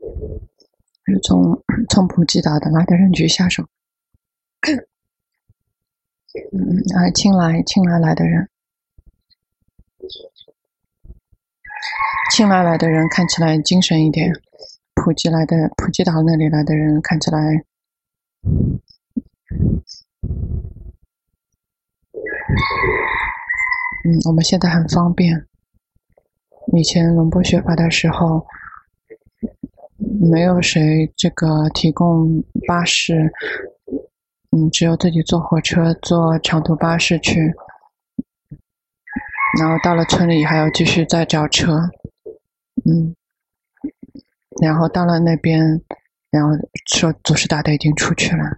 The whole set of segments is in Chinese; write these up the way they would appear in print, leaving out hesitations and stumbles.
从普吉岛的来的人举下手。青来来的人，青来的人看起来精神一点，普吉岛那里来的人看起来我们现在很方便。以前龙波学法的时候，没有谁这个提供巴士，只有自己坐火车、坐长途巴士去，然后到了村里还要继续再找车，然后到了那边，然后说祖师大德已经出去了，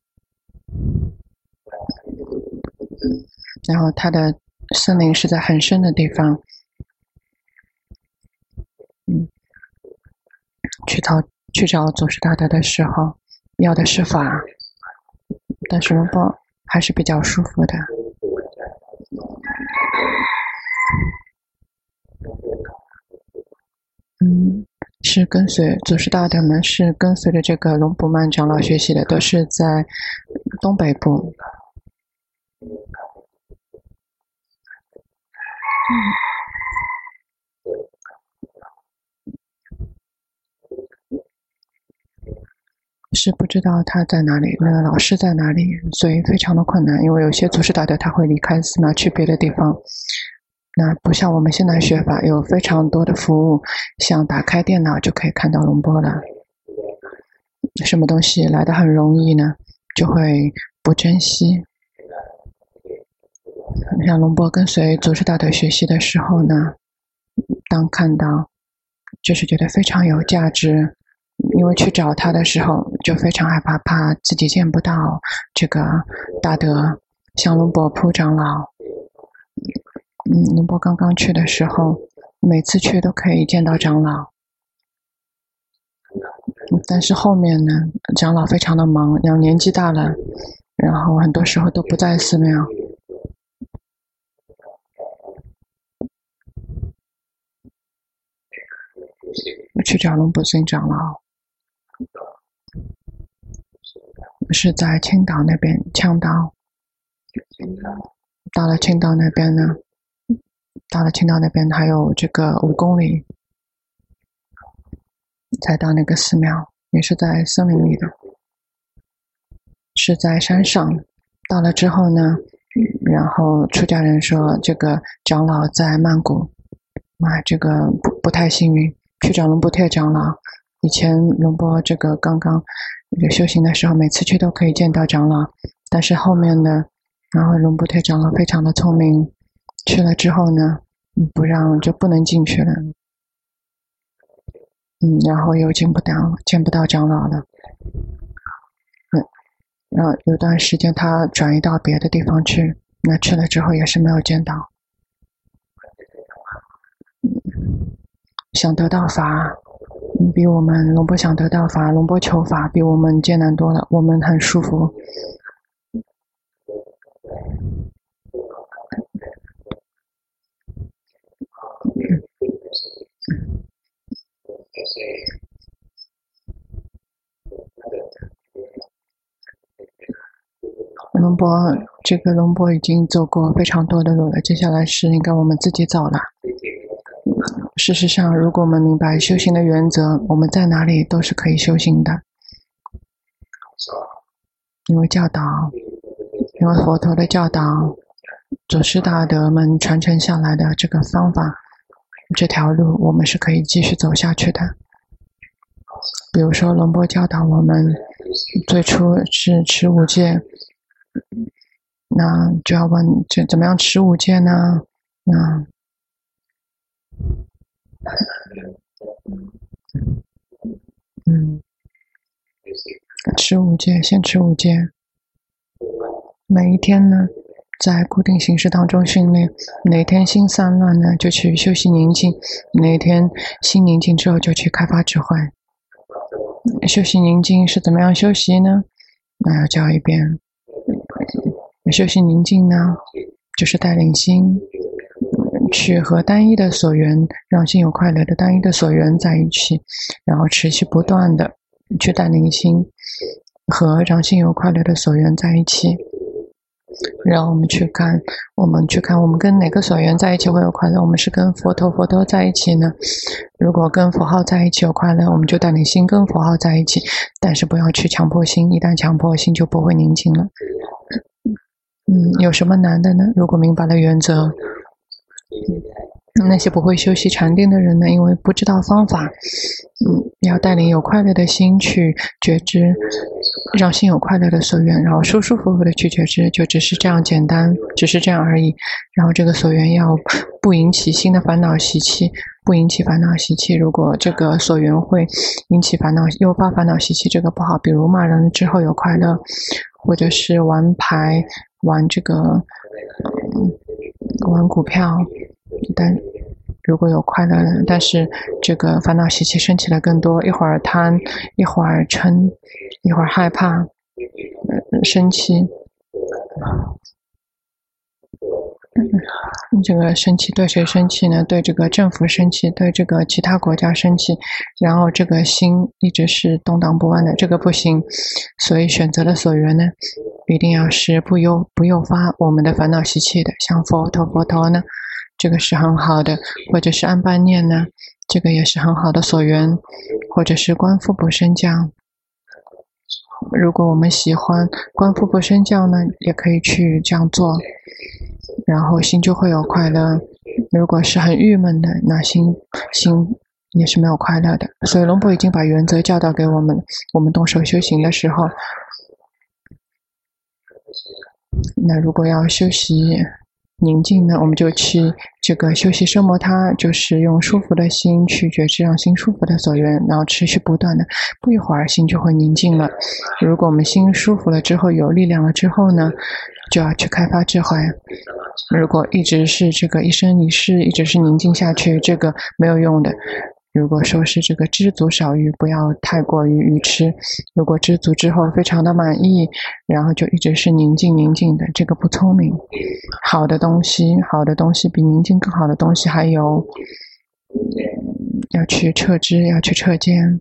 然后他的森林是在很深的地方，去找祖师大德的时候，要的是法，但是龙波还是比较舒服的。是跟随祖师大德们，是跟随着这个龙普曼长老学习的，都是在东北部。是不知道他在哪里，那个老师在哪里，所以非常的困难。因为有些祖师大德他会离开寺庙去别的地方，那不像我们现在学法有非常多的服务，像打开电脑就可以看到龙波了。什么东西来得很容易呢，就会不珍惜。像龙波跟随祖师大德学习的时候呢，当看到就是觉得非常有价值，因为去找他的时候就非常害怕，怕自己见不到这个大德，像龙波普长老。龙波刚刚去的时候，每次去都可以见到长老，但是后面呢，长老非常的忙，然后年纪大了，然后很多时候都不在寺庙。去找龙普尊长老，是在青岛那边，青岛。到了青岛那边呢，还有这个5公里才到那个寺庙，也是在森林里的，是在山上。到了之后呢，然后出家人说这个长老在曼谷，这个不太幸运。去找龙波特长老，以前龙波这个刚刚修行的时候，每次去都可以见到长老，但是后面呢，然后龙波特长老非常的聪明，去了之后呢，不让就不能进去了，然后又见不到长老了，然后有段时间他转移到别的地方去，那去了之后也是没有见到。想得到法，比我们龙波想得到法，龙波求法比我们艰难多了，我们很舒服。龙波已经走过非常多的路了，接下来是应该我们自己走了。事实上，如果我们明白修行的原则，我们在哪里都是可以修行的。因为佛陀的教导，祖师大德们传承下来的这个方法，这条路我们是可以继续走下去的。比如说龙波教导我们最初是持5戒，那就要问怎么样持5戒呢？持5戒，先持5戒。每一天呢，在固定形式当中训练，哪天心散乱呢，就去休息宁静；哪天心宁静之后，就去开发智慧。休息宁静是怎么样休息呢？那要教一遍。休息宁静呢，就是带领心去和单一的所缘，让心有快乐的单一的所缘在一起，然后持续不断的去带领心和让心有快乐的所缘在一起。让我们去看，我们跟哪个所缘在一起会有快乐？我们是跟佛陀在一起呢？如果跟佛号在一起有快乐，我们就带领心跟佛号在一起，但是不要去强迫心，一旦强迫心就不会宁静了。有什么难的呢？如果明白了原则，那些不会修习禅定的人呢，因为不知道方法，要带领有快乐的心去觉知，让心有快乐的所缘，然后舒舒服服的去觉知，就只是这样简单，只是这样而已。然后这个所缘要不引起新的烦恼习气，不引起烦恼习气。如果这个所缘会引起烦恼，诱发烦恼习气，这个不好。比如骂人之后有快乐，或者是玩牌，玩这个玩股票，但如果有快乐的，但是这个烦恼习气升起来更多，一会儿贪，一会儿嗔，一会儿害怕，生气，这个生气对谁生气呢？对这个政府生气，对这个其他国家生气，然后这个心一直是动荡不安的，这个不行。所以选择的所缘呢，一定要是不诱发我们的烦恼习气的，像佛陀呢，这个是很好的，或者是安般念呢，这个也是很好的所缘，或者是观腹部升降。如果我们喜欢观腹部升降呢，也可以去这样做，然后心就会有快乐。如果是很郁闷的，那心也是没有快乐的。所以龙婆已经把原则教导给我们，我们动手修行的时候，那如果要修习宁静呢，我们就去这个修习奢摩他，就是用舒服的心去觉知，让心舒服的所缘，然后持续不断的，不一会儿心就会宁静了。如果我们心舒服了之后，有力量了之后呢，就要去开发智慧。如果一直是这个一生一世一直是宁静下去，这个没有用的。如果说是这个知足少欲，不要太过于愚痴。如果知足之后非常的满意，然后就一直是宁静的，这个不聪明。好的东西比宁静更好的东西还有，要去彻知，要去彻见，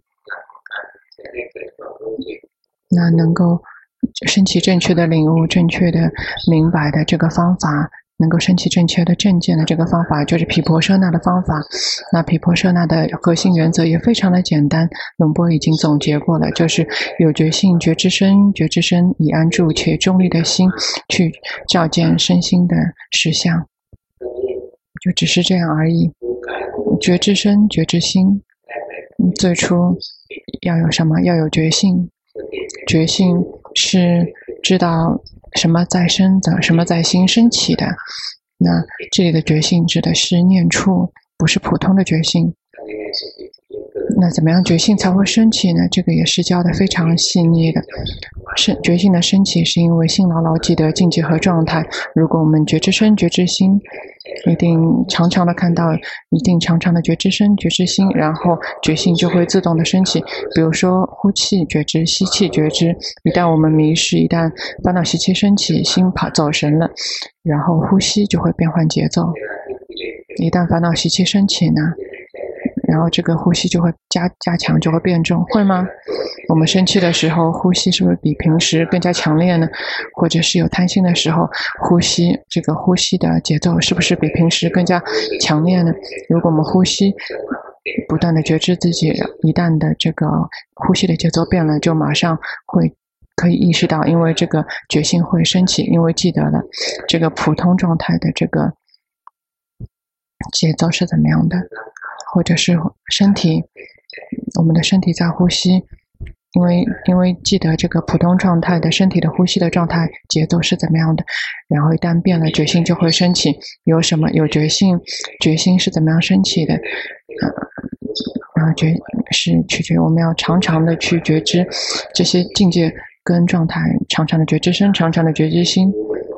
那能够升起正确的领悟，正确的明白的这个方法，能够升起正确的正见的这个方法，就是毗婆舍那的方法。那毗婆舍那的核心原则也非常的简单，龙波已经总结过了，就是有觉性，觉知身以安住且中立的心去照见身心的实相，就只是这样而已。觉知身，觉知心，最初要有什么？要有觉性。觉性是知道什么在生的，什么在心升起的。那这里的觉性指的是念处，不是普通的觉性。那怎么样觉性才会升起呢？这个也是教的非常细腻的。觉性的升起是因为心牢牢记得境界和状态。如果我们觉知身，觉知心，一定常常的看到，一定常常的觉知身，觉知心，然后觉性就会自动的升起。比如说呼气觉知，吸气觉知。一旦我们迷失，一旦烦恼习气升起，心走神了，然后呼吸就会变换节奏。一旦烦恼习气升起呢，然后这个呼吸就会加强，就会变重，会吗？我们生气的时候，呼吸是不是比平时更加强烈呢？或者是有贪心的时候，这个呼吸的节奏是不是比平时更加强烈呢？如果我们呼吸不断的觉知自己，一旦的这个呼吸的节奏变了，就马上可以意识到，因为这个觉性会升起，因为记得了这个普通状态的这个节奏是怎么样的，或者是我们的身体在呼吸，因为记得这个普通状态的身体的呼吸的状态节奏是怎么样的，然后一旦变了，觉性就会升起。有什么？有觉性，觉性是怎么样升起的？然后是取决于我们要常常的去觉知这些境界跟状态，常常的觉知身，常常的觉知心。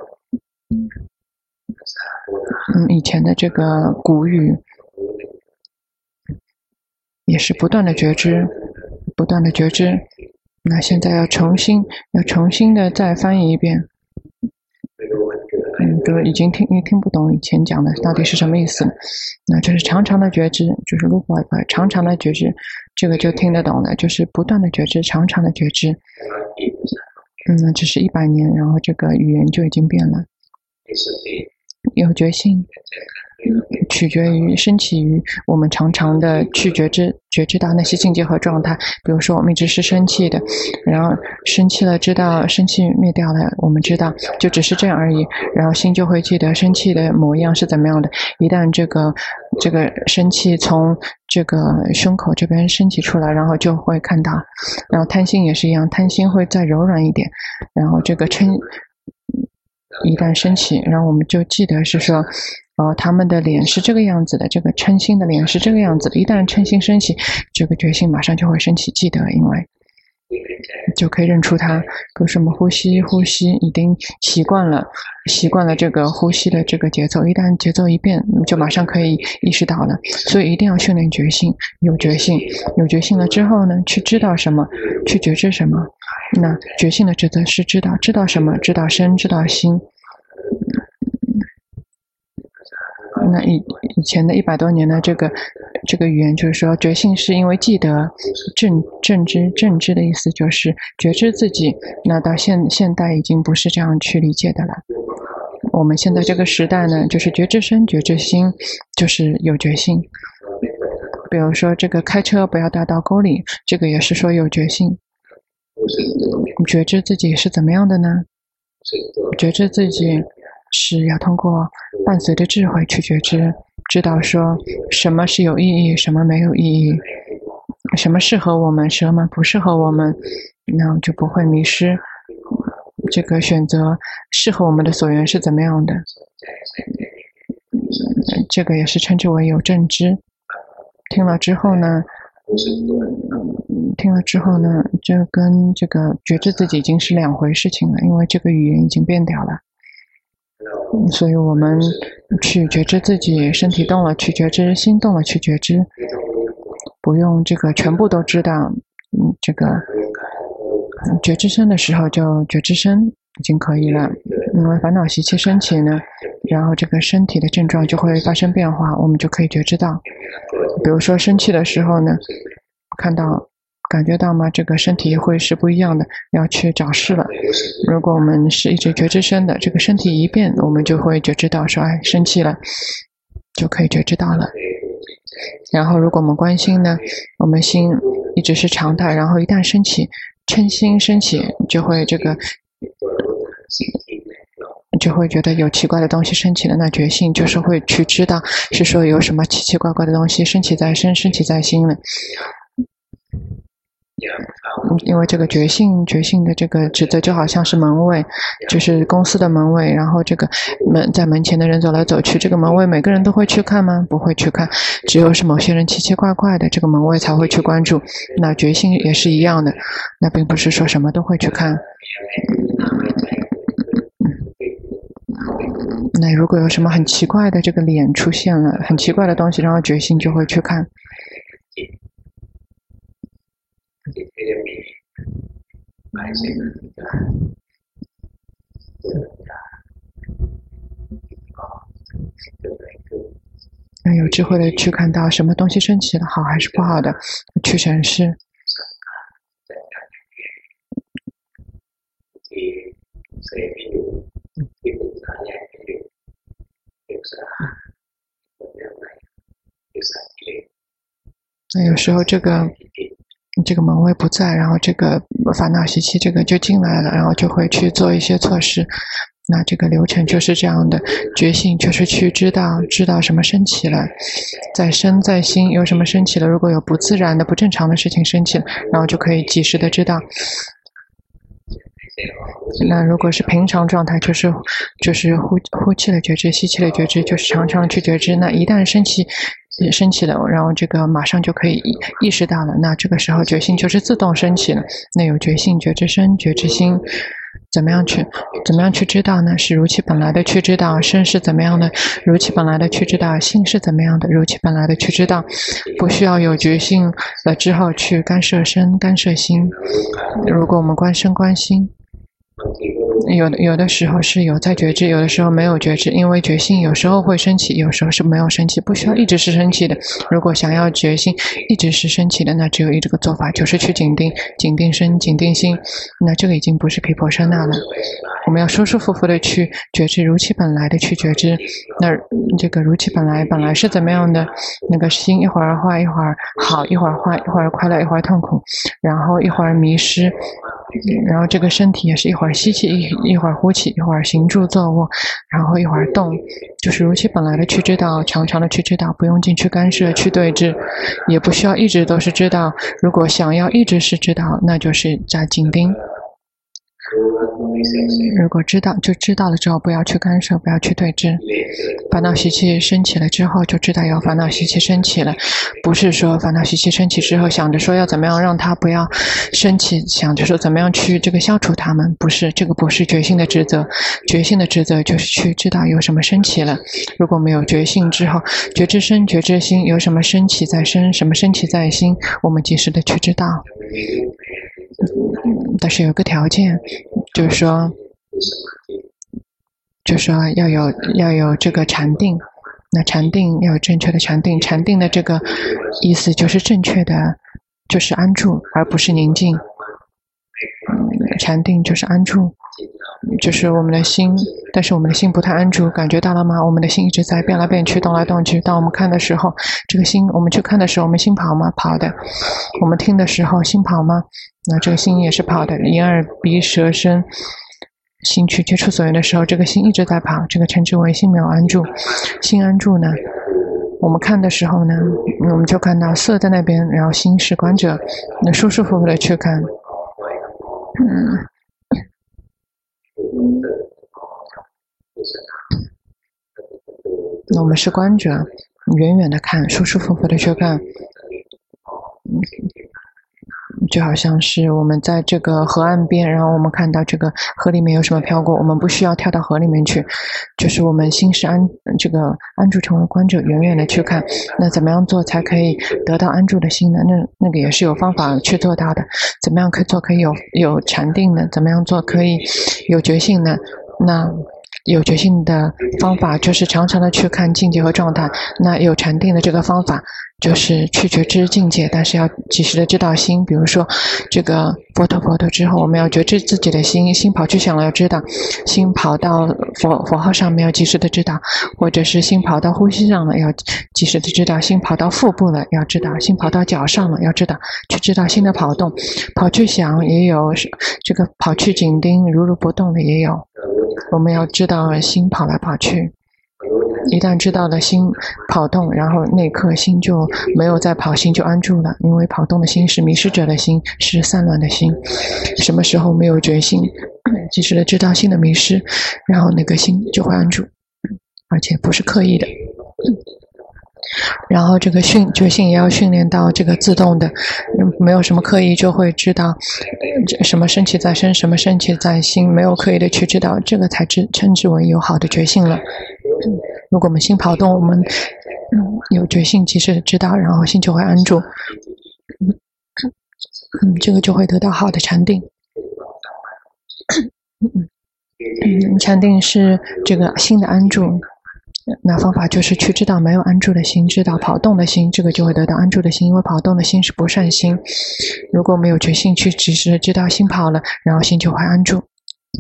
以前的这个古语也是不断的觉知，不断的觉知。那现在要重新的再翻译一遍。 都已经听不懂以前讲的到底是什么意思。那就是长长的觉知，就是如果长长的觉知，这个就听得懂了，就是不断的觉知，长长的觉知。这是100年，然后这个语言就已经变了。有觉性取决于升起于我们常常的去觉知到那些境界和状态。比如说我们一直是生气的，然后生气了知道生气灭掉了，我们知道就只是这样而已，然后心就会记得生气的模样是怎么样的。一旦这个生气从这个胸口这边升起出来，然后就会看到。然后贪心也是一样，贪心会再柔软一点，然后这个嗔一旦升起，然后我们就记得是说他们的脸是这个样子的，这个嗔心的脸是这个样子的。一旦嗔心升起，这个觉性马上就会升起记得，因为就可以认出它。比如说我们呼吸已经习惯了这个呼吸的这个节奏，一旦节奏一变，就马上可以意识到了。所以一定要训练觉性，有觉性了之后呢，去知道什么，去觉知什么。那觉性的职责是知道什么，知道身，知道心。那以前的100多年的这个语言，就是说觉性是因为记得，正知的意思就是觉知自己。那到现代已经不是这样去理解的了。我们现在这个时代呢，就是觉知身觉知心，就是有觉性。比如说这个开车不要掉到沟里，这个也是说有觉性。觉知自己是怎么样的呢？觉知自己是要通过伴随着智慧去觉知，知道说什么是有意义，什么没有意义，什么适合我们，什么不适合我们，那就不会迷失。这个选择适合我们的所缘是怎么样的，这个也是称之为有正知。听了之后呢，这跟这个觉知自己已经是2回事情了，因为这个语言已经变掉了。所以我们去觉知自己，身体动了去觉知，心动了去觉知，不用这个全部都知道。这个觉知身的时候就觉知身已经可以了。因为烦恼习气升起呢，然后这个身体的症状就会发生变化，我们就可以觉知到。比如说生气的时候呢，感觉到吗？这个身体会是不一样的，要去找事了。如果我们是一直觉知身的，这个身体一变，我们就会觉知到说，生气了，就可以觉知到了。然后如果我们关心呢，我们心一直是常态，然后一旦升起，嗔心升起，就会觉得有奇怪的东西升起了，那觉性就是会去知道，是说有什么奇奇怪怪的东西升起在身，升起在心了。因为这个觉性的这个职责就好像是门卫，就是公司的门卫，然后这个在门前的人走来走去，这个门卫每个人都会去看吗？不会去看，只有是某些人奇奇怪怪的，这个门卫才会去关注。那觉性也是一样的，那并不是说什么都会去看。那如果有什么很奇怪的这个脸出现了，很奇怪的东西，然后觉性就会去看。有智慧的去看到什么东西升起了，好还是不好的，去审视。那有时候这个门卫不在，然后这个烦恼习气这个就进来了，然后就会去做一些措施。那这个流程就是这样的，觉性就是去知道什么升起了，在身在心有什么升起了，如果有不自然的不正常的事情升起了，然后就可以及时的知道。那如果是平常状态，就是呼气的觉知，吸气的觉知，就是常常去觉知。那一旦升起了，然后这个马上就可以意识到了，那这个时候觉性就是自动升起了。那有觉性觉知身觉知心，怎么样去知道呢？是如其本来的去知道，身是怎么样的，如其本来的去知道，心是怎么样的，如其本来的去知道，不需要有觉性了之后去干涉身干涉心。如果我们观身观心， 有的时候是有在觉知，有的时候没有觉知，因为觉性有时候会升起，有时候是没有升起，不需要一直是升起的。如果想要觉性一直是升起的，那只有这个做法，就是去紧定，紧定身，紧定心，那这个已经不是毗婆舍那了。我们要舒舒服服的去觉知，如其本来的去觉知。那这个如其本来是怎么样的？那个心一会儿坏，一会儿好，一会儿坏，一会儿快乐，一会儿痛苦，然后一会儿迷失，然后这个身体也是一会儿吸气，一会儿呼气，一会儿行住坐卧，然后一会儿动，就是如其本来的去知道，常常的去知道，不用进去干涉，去对峙，也不需要一直都是知道。如果想要一直是知道，那就是在紧盯。如果知道就知道了之后，不要去干涉，不要去对峙。烦恼习气升起了之后，就知道有烦恼习气升起了，不是说烦恼习气升起之后想着说要怎么样让它不要升起，想着说怎么样去这个消除它们，不是，这个不是觉性的职责。觉性的职责就是去知道有什么升起了。如果没有觉性之后，觉知身觉知心，有什么升起在身，什么升起在心，我们及时的去知道。但是有个条件，就是说要有这个禅定。那禅定要有正确的禅定，禅定的这个意思就是正确的，就是安住，而不是宁静。禅定就是安住，就是我们的心，但是我们的心不太安住，感觉到了吗？我们的心一直在变来变去，动来动去。当我们看的时候，这个心，我们去看的时候，我们心跑吗？跑的。我们听的时候，心跑吗？那这个心也是跑的。眼耳鼻舌身心去接触所缘的时候，这个心一直在跑，这个称之为心没有安住。心安住呢，我们看的时候呢，我们就看到色在那边，然后心是观者，那舒舒服服的去看。那我们是观者，远远的看，舒舒服服的去看。就好像是我们在这个河岸边，然后我们看到这个河里面有什么飘过，我们不需要跳到河里面去，就是我们心是安住成为观者，远远的去看。那怎么样做才可以得到安住的心呢？那个也是有方法去做到的。怎么样可以做可以有禅定呢？怎么样做可以有觉性呢？那有觉性的方法就是常常的去看境界和状态。那有禅定的这个方法就是去觉知境界，但是要及时的知道心。比如说这个佛陀之后，我们要觉知自己的心，心跑去想了要知道，心跑到佛号上面要及时的知道，或者是心跑到呼吸上了要及时的知道，心跑到腹部了要知道，心跑到脚上了要知道，去知道心的跑动。跑去想也有，这个跑去紧盯如如不动的也有。我们要知道心跑来跑去，一旦知道了心跑动，然后那刻心就没有再跑，心就安住了。因为跑动的心是迷失者的心，是散乱的心。什么时候没有觉性，及时的知道心的迷失，然后那个心就会安住，而且不是刻意的。然后这个觉性也要训练到这个自动的，没有什么刻意就会知道什么升起在身，什么升起在心，没有刻意的去知道，这个才称之为有好的觉性了。如果我们心跑动，我们有觉性及时的知道，然后心就会安住，这个就会得到好的禅定。禅定是这个心的安住。那方法就是去知道没有安住的心，知道跑动的心，这个就会得到安住的心。因为跑动的心是不善心，如果没有觉性去只是知道心跑了，然后心就会安住。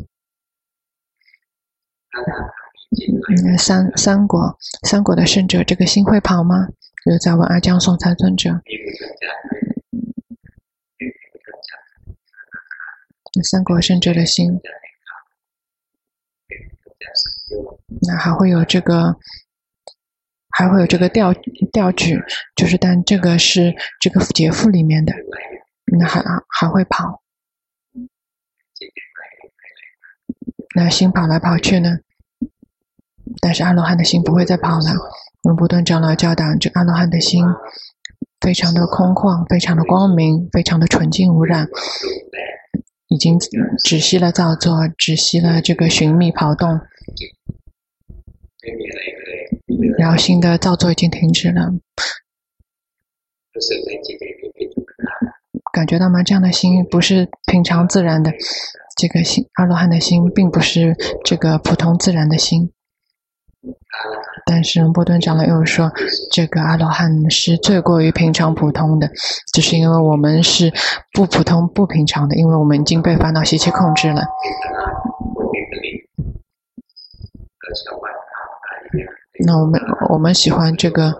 三果的圣者，这个心会跑吗？就在问阿姜颂才尊者。三果圣者的心，那还会有这个调举，就是但这个是这个劫富里面的，那还会跑。那心跑来跑去呢？但是阿罗汉的心不会再跑了。我们不断长老教导，这阿罗汉的心非常的空旷，非常的光明，非常的纯净无染，已经止息了造作，止息了这个寻觅跑动，然后心的造作已经停止了。感觉到吗？这样的心不是平常自然的， 这个心阿罗汉的心并不是这个普通自然的心。但是波顿长老又说，这个阿罗汉是最过于平常普通的，只是因为我们是不普通不平常的，因为我们已经被烦恼习气控制了。那我们喜欢这个，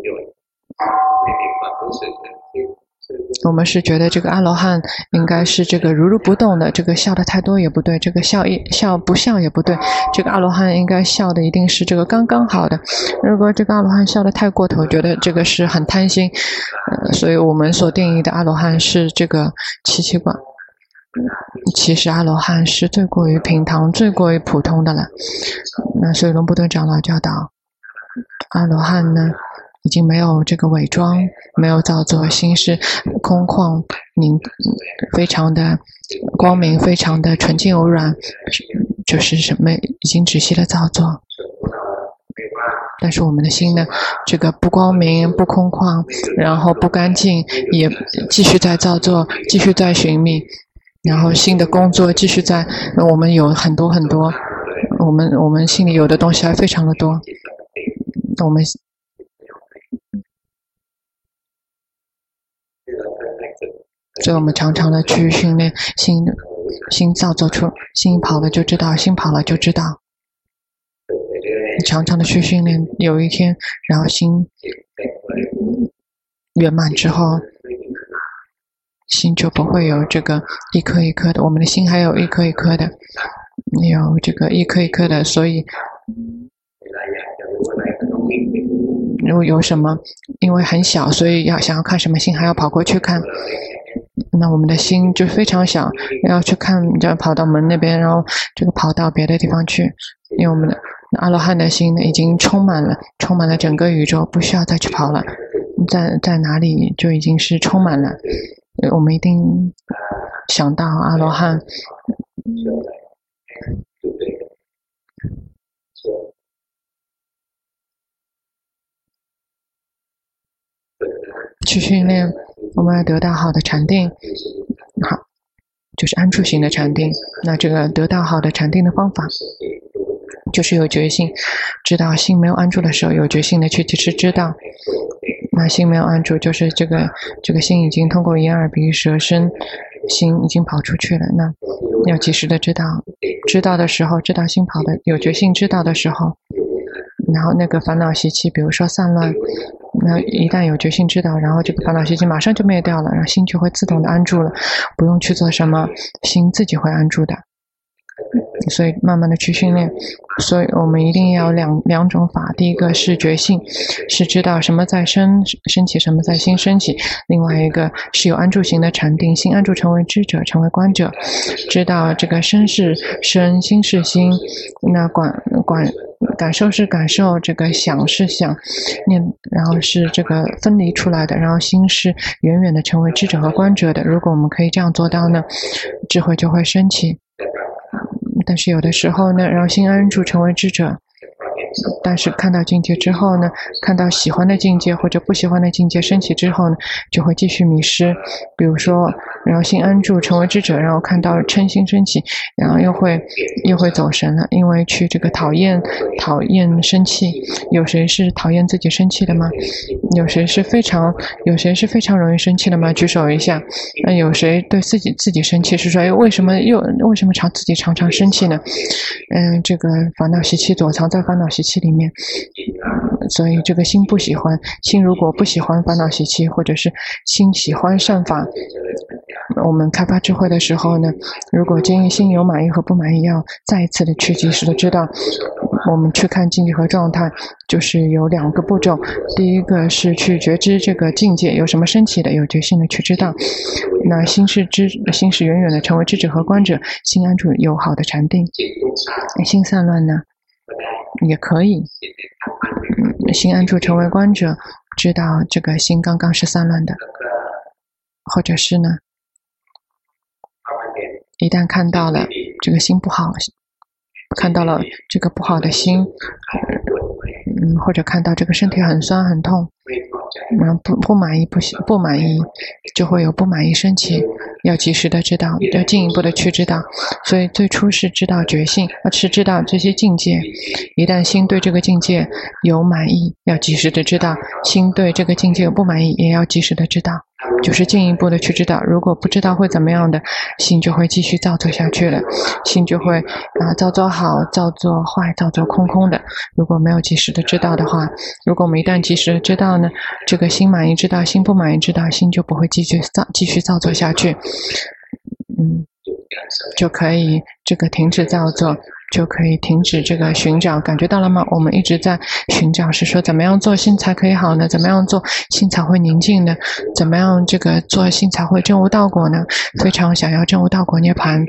我们是觉得这个阿罗汉应该是这个如如不动的，这个笑的太多也不对，这个笑不笑也不对，这个阿罗汉应该笑的一定是这个刚刚好的。如果这个阿罗汉笑的太过头，觉得这个是很贪心，所以我们所定义的阿罗汉是这个奇奇怪。其实阿罗汉是最过于平常、最过于普通的了。那所以龙布顿长老教导，阿罗汉呢，已经没有这个伪装，没有造作，心是空旷非常的光明，非常的纯净柔软，就是什么已经止息了造作。但是我们的心呢，这个不光明、不空旷，然后不干净，也继续在造作，继续在寻觅，然后新的工作继续在，我们有很多很多，我们心里有的东西还非常的多，所以我们常常的去训练心造作出，心跑了就知道，心跑了就知道，常常的去训练，有一天，然后心圆满之后，心就不会有这个一颗一颗的，我们的心还有一颗一颗的，有这个一颗一颗的，所以如果有什么，因为很小，所以想要看什么心还要跑过去看，那我们的心就非常小，要去看，就要跑到门那边，然后这个跑到别的地方去，因为我们的阿罗汉的心呢已经充满了整个宇宙，不需要再去跑了，在哪里就已经是充满了。我们一定想到阿罗汉，去训练，我们要得到好的禅定，好，就是安住型的禅定。那这个得到好的禅定的方法，就是有决心，知道心没有安住的时候，有决心的去及时知道。那心没有安住，就是这个心已经通过眼耳鼻舌身，心已经跑出去了。那要及时的知道，知道的时候，知道心跑的，有决心知道的时候，然后那个烦恼习气，比如说散乱，那一旦有决心知道，然后这个烦恼习气马上就灭掉了，然后心就会自动的安住了，不用去做什么，心自己会安住的。所以慢慢的去训练，所以我们一定要两种法。第一个是觉性，是知道什么在升起，什么在心升起；另外一个是有安住型的禅定，心安住成为知者，成为观者，知道这个身是身，心是心，那感受是感受，这个想是想，然后是这个分离出来的，然后心是远远的成为知者和观者的。如果我们可以这样做到呢，智慧就会升起。但是有的时候呢，让心安住成为知者，但是看到境界之后呢，看到喜欢的境界或者不喜欢的境界升起之后呢，就会继续迷失。比如说，然后心安住成为知者，然后看到嗔心升起，然后又会走神了，因为去这个讨厌生气。有谁是讨厌自己生气的吗？有谁是非常容易生气的吗？举手一下。那有谁对自己生气是说，为什么自己常常生气呢？这个烦恼习气躲藏在烦恼习气里面，所以这个心不喜欢，心如果不喜欢烦恼习气，或者是心喜欢善法，我们开发智慧的时候呢，如果建议心有满意和不满意，要再一次的去及时的知道。我们去看境界和状态，就是有两个步骤。第一个是去觉知这个境界有什么升起的，有决心的去知道。那心是远远的成为知者和观者，心安住有好的禅定。心散乱呢，也可以。心安住成为观者，知道这个心刚刚是散乱的，或者是呢，一旦看到了这个心不好，看到了这个不好的心，或者看到这个身体很酸很痛， 不满意，不满意，就会有不满意升起，要及时的知道，要进一步的去知道。所以最初是知道觉性，是知道这些境界。一旦心对这个境界有满意，要及时的知道；心对这个境界有不满意，也要及时的知道。就是进一步的去知道，如果不知道会怎么样的，心就会继续造作下去了，心就会造作好，造作坏，造作空空的。如果没有及时的知道的话，如果我们一旦及时的知道呢，这个心满意知道，心不满意知道，心就不会继续造作下去，就可以这个停止造作，就可以停止这个寻找。感觉到了吗？我们一直在寻找，是说怎么样做心才可以好呢？怎么样做心才会宁静呢？怎么样这个做心才会证悟道果呢？非常想要证悟道果涅槃。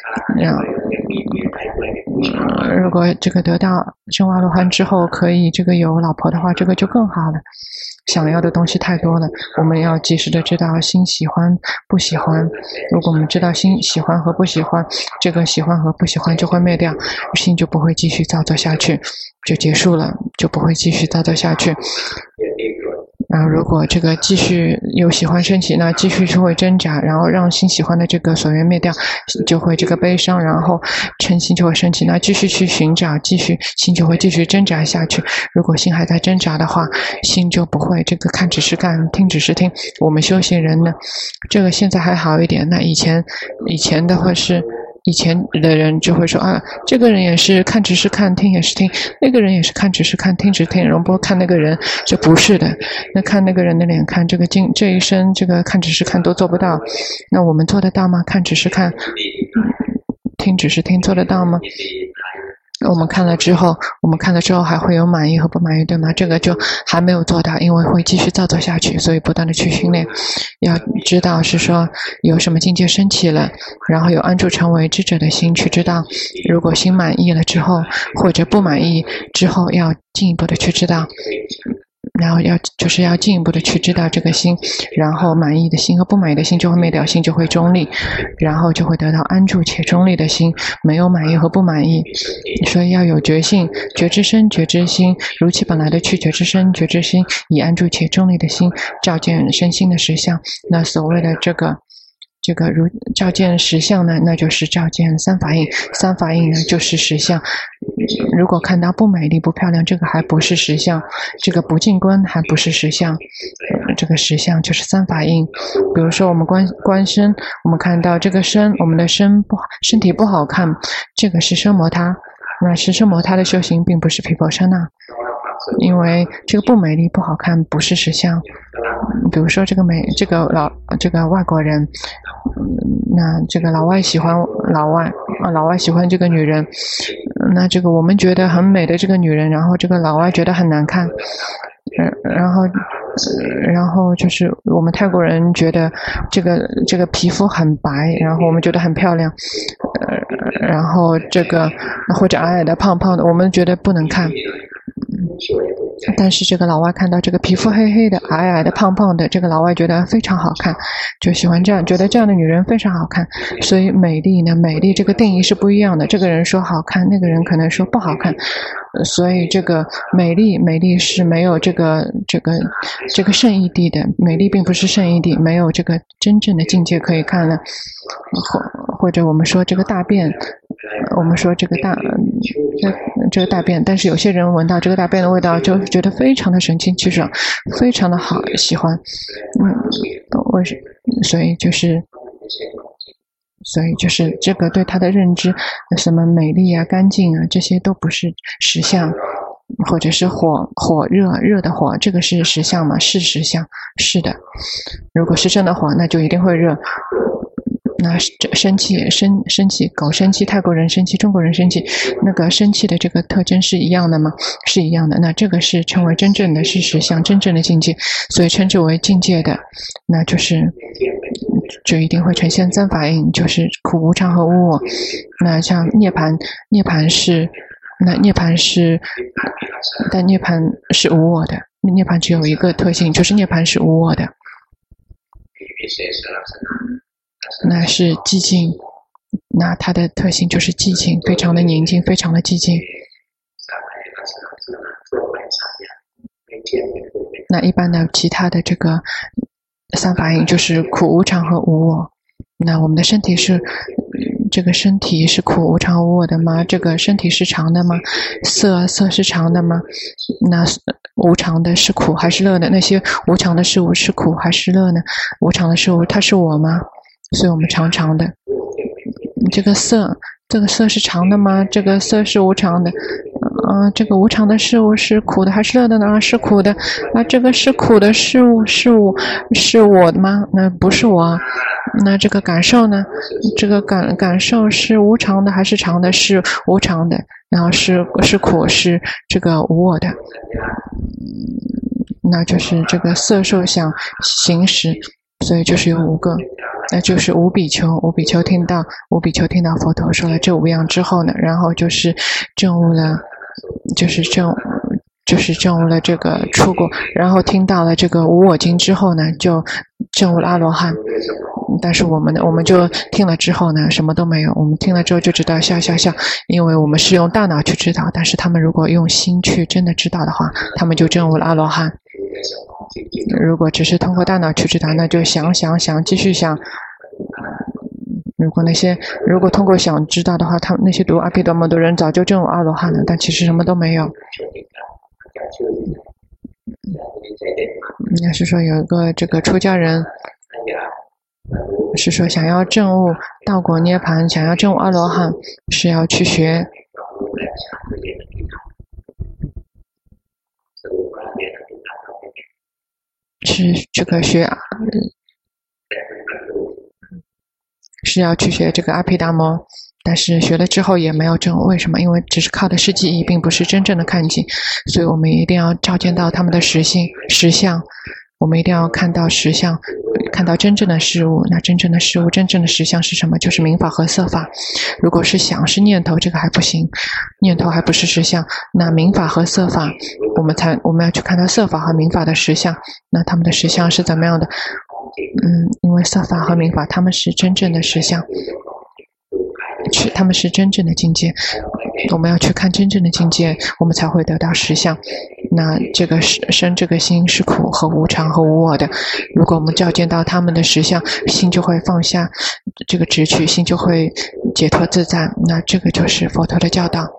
如果这个得到证阿罗汉之后可以这个有老婆的话，这个就更好了。想要的东西太多了，我们要及时的知道心喜欢不喜欢。如果我们知道心喜欢和不喜欢，这个喜欢和不喜欢就会灭掉，心就不会继续造作下去，就结束了，就不会继续造作下去。然后如果这个继续有喜欢升起，那继续就会挣扎，然后让心喜欢的这个所缘灭掉，就会这个悲伤，然后嗔心就会升起，那继续去寻找，心就会继续挣扎下去。如果心还在挣扎的话，心就不会这个看只是看，听只是听。我们修行人呢，这个现在还好一点，那以前的话是以前的人就会说这个人也是看只是看，听也是听，那个人也是看只是看，听只是听，容不看那个人，这不是的。那看那个人的脸，看这个这一生这个看只是看都做不到，那我们做得到吗？看只是看，听只是听，做得到吗？我们看了之后还会有满意和不满意，对吗？这个就还没有做到，因为会继续造作下去，所以不断的去训练。要知道是说有什么境界升起了，然后有安住成为知者的心去知道。如果心满意了之后，或者不满意之后，要进一步的去知道。然后要进一步的去知道这个心，然后满意的心和不满意的心就会灭掉，心就会中立，然后就会得到安住且中立的心，没有满意和不满意。所以要有觉性，觉知身，觉知心，如其本来的去觉知身，觉知心，以安住且中立的心照见身心的实相。那所谓的这个如照见实相呢，那就是照见三法印，三法印呢就是实相。如果看到不美丽不漂亮，这个还不是实相，这个不净观还不是实相，这个实相就是三法印。比如说我们观身，我们看到这个身，我们的身体不好看，这个是奢摩他，那是奢摩他的修行，并不是毗婆舍那。因为这个不美丽不好看不是实相。比如说这个外国人，那这个老外喜欢这个女人，那这个我们觉得很美的这个女人，然后这个老外觉得很难看，然后就是我们泰国人觉得这个皮肤很白，然后我们觉得很漂亮，然后这个或者矮矮的胖胖的，我们觉得不能看。但是这个老外看到这个皮肤黑黑的、矮矮的、胖胖的，这个老外觉得非常好看，就喜欢这样，觉得这样的女人非常好看。所以美丽呢，美丽这个定义是不一样的。这个人说好看，那个人可能说不好看。所以这个美丽是没有这个圣义谛的，美丽并不是圣义谛，没有这个真正的境界可以看了。或者我们说这个大便，我们说这个大便，但是有些人闻到这个大便的味道就觉得非常的神清气爽，非常的好，喜欢。所以就是这个对他的认知，什么美丽啊、干净啊，这些都不是实相。或者是火热的火，这个是实相吗？是实相，是的。如果是真的火，那就一定会热。那生气，狗生气，泰国人生气，中国人生气，那个生气的这个特征是一样的吗？是一样的。那这个是称为真正的是实相，真正的境界，所以称之为境界的，那就一定会呈现三法印，就是苦、无常和无我。那像涅槃是，但涅槃是无我的，涅槃只有一个特性，就是涅槃是无我的。那是寂静，那它的特性就是寂静，非常的宁静，非常的寂静。 那一般的其他的这个三法印就是苦、无常和无我。那我们的身体是这个身体是苦、无常、无我的吗？这个身体是常的吗？色是常的吗？那无常的是苦还是乐呢？那些无常的事物是苦还是乐呢？无常的事物它是我吗？所以我们常常的这个色是常的吗？这个色是无常的。这个无常的事物是苦的还是乐的呢？是苦的。这个是苦的事物是我的吗？那不是我。那这个感受呢？这个感受是无常的还是常的？是无常的。然后是苦，是这个无我的。那就是这个色受想行识，所以就是有5个。那就是五比丘听到佛陀说了这5样之后呢，然后就是证悟了，就是证悟了这个出果，然后听到了这个无我经之后呢，就证悟了阿罗汉。但是我们就听了之后呢，什么都没有。我们听了之后就知道笑，因为我们是用大脑去知道，但是他们如果用心去真的知道的话，他们就证悟了阿罗汉。如果只是通过大脑去知道，那就想，继续想。如果通过想知道的话，他们那些读阿毗多摩的人早就证悟阿罗汉了，但其实什么都没有。那是说有一个这个出家人是说想要证悟道果涅槃，想要证悟阿罗汉，是要去学是要去学这个阿毗达摩，但是学了之后也没有证悟。为什么？因为只是靠的是记忆，并不是真正的看见。所以我们一定要照见到他们的实相，我们一定要看到实相，看到真正的事物。那真正的事物，真正的实相是什么？就是民法和色法。如果是想，是念头，这个还不行，念头还不是实相。那民法和色法，我们要去看到色法和民法的实相。那他们的实相是怎么样的？因为色法和民法，他们是真正的实相，他们是真正的境界。我们要去看真正的境界，我们才会得到实相。那这个生这个心是苦和无常和无我的。如果我们照见到他们的实相，心就会放下这个执取，心就会解脱自在。那这个就是佛陀的教导。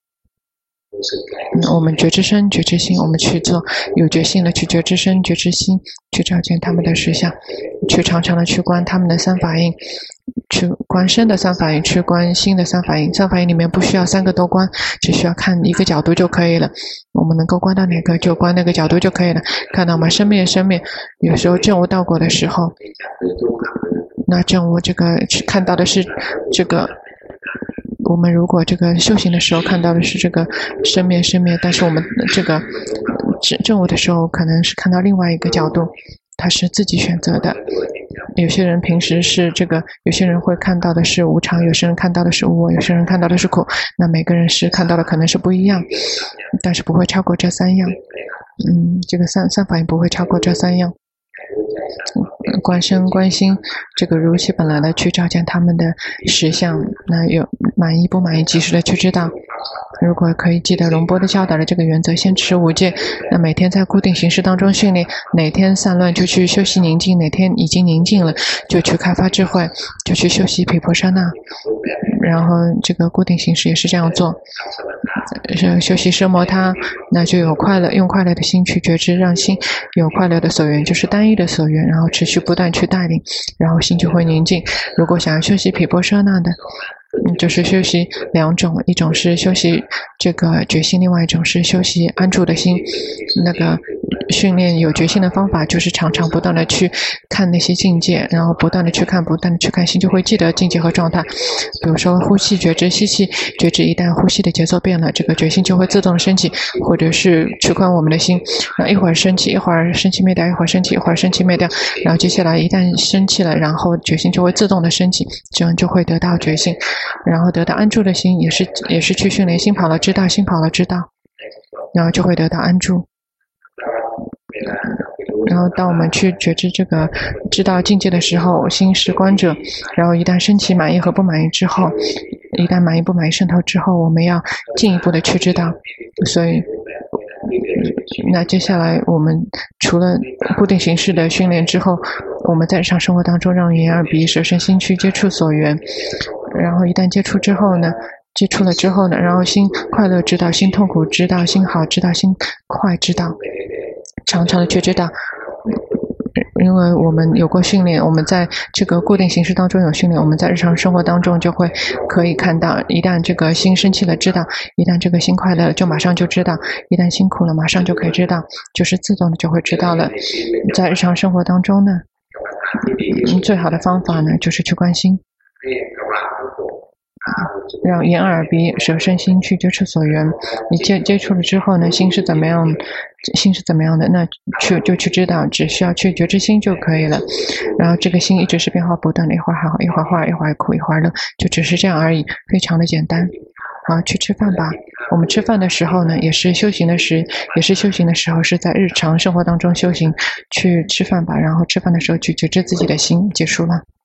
我们觉知身觉知心，我们去做有决心的去觉知身觉知心，去照见他们的实相，去常常的去观他们的三法印，去观身的三法印，去观心的三法印。三法印里面不需要3个都观，只需要看一个角度就可以了。我们能够观到哪个就观那个角度就可以了。看到吗？生灭，有时候证悟道果的时候，那证悟这个看到的是这个。我们如果这个修行的时候看到的是这个生灭，但是我们这个证悟的时候可能是看到另外一个角度，它是自己选择的。有些人平时是这个，有些人会看到的是无常，有些人看到的是无我，有些人看到的是苦。那每个人是看到的可能是不一样，但是不会超过这3样。这个三法印不会超过这3样。观身观心，这个如其本来的去照见他们的实相，那有满意不满意及时的去知道。如果可以记得龙波的教导的这个原则，先持5戒，那每天在固定形式当中训练，哪天散乱就去修习宁静，哪天已经宁静了就去开发智慧，就去修习毗婆舍那。然后这个固定形式也是这样做，修习奢摩他，那就有快乐，用快乐的心去觉知，让心有快乐的所缘，就是单一的所缘，然后持续不断去带领，然后心就会宁静。如果想要修习毗婆舍那的，就是休息2种，一种是休息这个决心，另外一种是休息安住的心。那个训练有决心的方法就是常常不断的去看那些境界，然后不断的去看，心就会记得境界和状态。比如说呼吸觉知，吸气觉知，一旦呼吸的节奏变了，这个决心就会自动升起，或者是去观我们的心，一会儿升起，一会儿升起灭掉，一会儿升起，一会儿升起灭掉，然后接下来一旦升起了，然后决心就会自动的升起，这样就会得到决心。然后得到安住的心也是去训练心跑了知道，心跑了知道，然后就会得到安住。然后当我们去觉知这个知道境界的时候，心是观者，然后一旦升起满意和不满意之后，一旦满意不满意渗透之后，我们要进一步的去知道。所以那接下来我们除了固定形式的训练之后，我们在日常生活当中让眼耳鼻舌身心去接触所缘，然后一旦接触了之后呢，然后心快乐知道，心痛苦知道，心好知道，心快知道，常常的去知道。因为我们有过训练，我们在这个固定形式当中有训练，我们在日常生活当中就会可以看到，一旦这个心生气了知道，一旦这个心快乐了就马上就知道，一旦辛苦了马上就可以知道，就是自动的就会知道了。在日常生活当中呢，最好的方法呢就是去关心，让眼耳鼻舌身心去接触所缘。你接触了之后呢，心是怎么样的，那就去知道，只需要去觉知心就可以了。然后这个心一直是变化不断的，一会儿好，一会儿坏，一会儿苦，一会儿乐，就只是这样而已，非常的简单。好，去吃饭吧。我们吃饭的时候呢，也是修行的时候，是在日常生活当中修行，去吃饭吧。然后吃饭的时候去觉知自己的心，结束了。